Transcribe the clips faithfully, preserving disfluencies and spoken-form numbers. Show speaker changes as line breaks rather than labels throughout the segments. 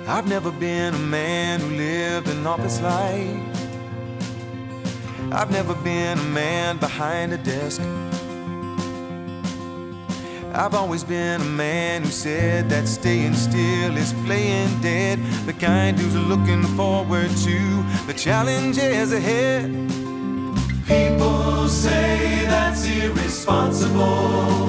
I've never been a man who lived an office life. I've never been a man behind a desk. I've always been a man who said that staying still is playing dead, the kind who's looking forward to the challenges ahead.
People say that's irresponsible.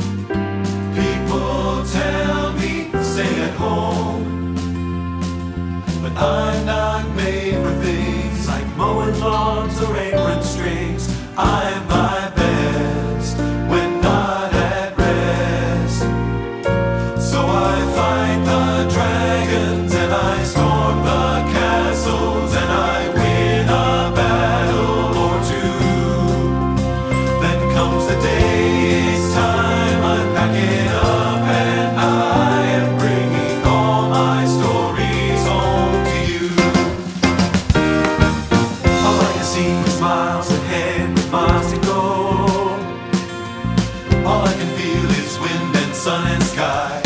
People tell me stay at home. But I'm not made for things like mowing lawns or apron strings. I'm my best when not at rest. So I fight the dragons and I storm the castles and I win a battle or two. Then comes the day, it's time, I'm packing up and I am bringing all my stories home to you. All I can see is miles ahead with miles to go. All I can feel is wind and sun and sky.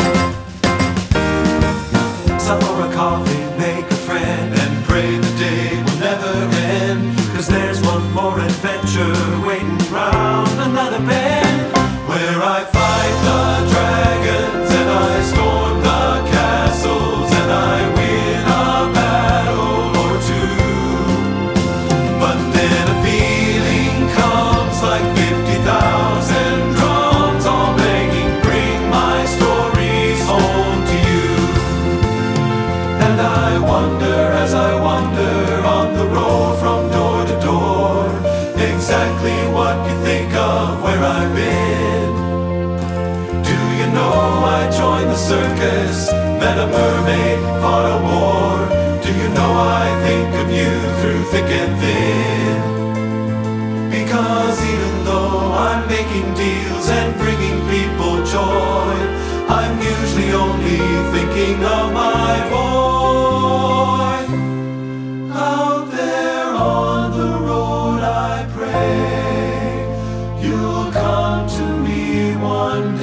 Stop for a coffee, make a friend, and pray the day will never end. Cause there's one more adventure waiting round another bend, where I fight the dragons and I storm the castles and I win a battle or two. But then a feeling comes like fifty thousand drums all banging, bring my stories home to you. And I wonder as I wander on the road from door to door, exactly what you think of where I've been. Do you know I joined the circus, met a mermaid, fought a war? Do you know I think of you through thick and thin? Because even though I'm making deals and bringing people joy, I'm usually only thinking of my boy. Out there on the road I pray you'll come to me one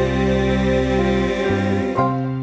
day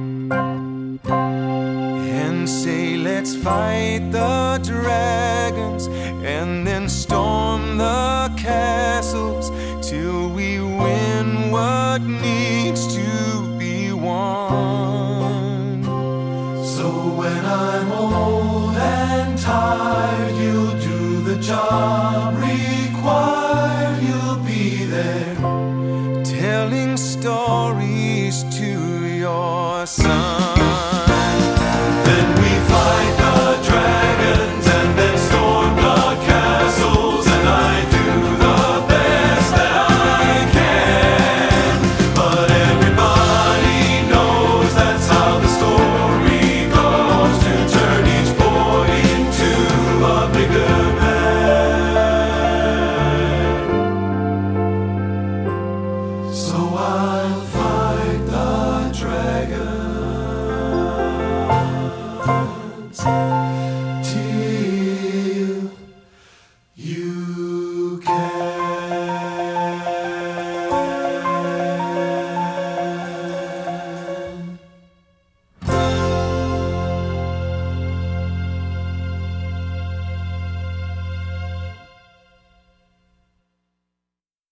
And say, let's fight the dragons and then storm the castles till we win what needs to be won.
So when I'm old and tired, you'll do the job required. You'll be there
Telling stories to your son.
Then we fight the dragons and then storm the castles, and I do the best that I can. But everybody knows that's how the story goes, to turn each boy into a bigger man. So I'll fight